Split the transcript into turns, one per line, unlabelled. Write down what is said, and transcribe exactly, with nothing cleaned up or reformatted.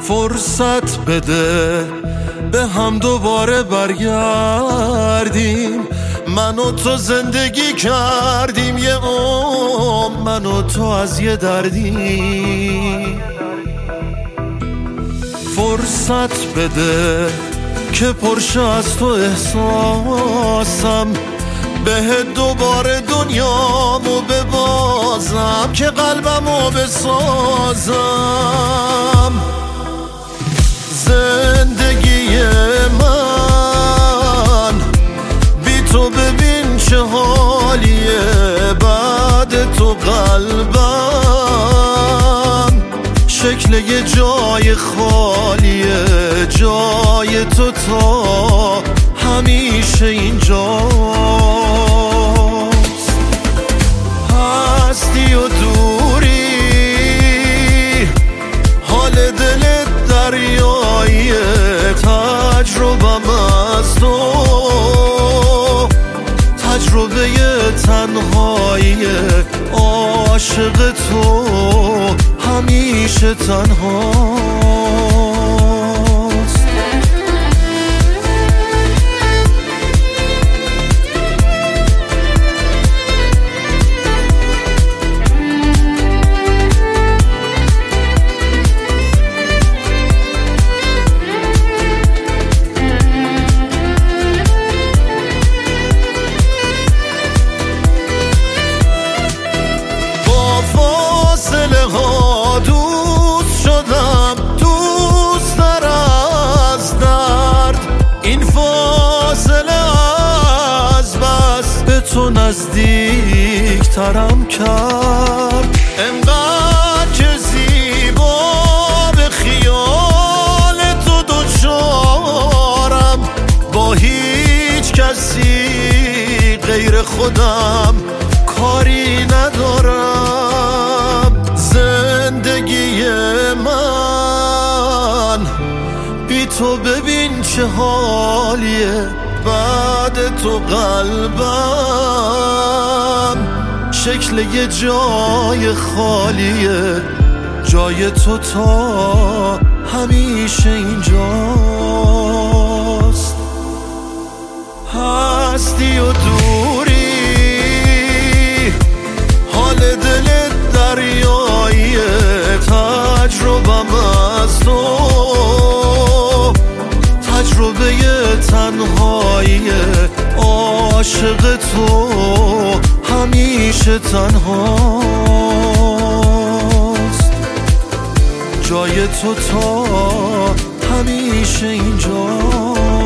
فرصت بده به هم دوباره برگردیم. من و تو زندگی کردیم یه عمر، من و تو از یه دردیم. فرصت بده که پرشه از تو احساسم، بهت دوباره دنیامو ببازم که قلبمو بسازم. زندگی من بی تو ببین چه حالیه، بعد تو قلبم شکل یه جای خالیه، جای تو تا همیشه اینجاست. هستی و دوری حال دلت دریاییه، تجربم از تو تجربه تنهاییه، عاشق تو همیشه تنهاست. تو نزدیک ترم کرد، انقدر که زیبا به خیال تو دوچارم، با هیچ کسی غیر خودم کاری ندارم. زندگی من بی تو ببین چه حالیه، بعد تو قلبم شکل یه جای خالیه، جای تو تا همیشه اینجاست. هستی و دوری حال دلت دریاییه، تجربم از تو تجربه تنهاییه، عاشق تو همیشه تنهاست، جای تو تا همیشه اینجا.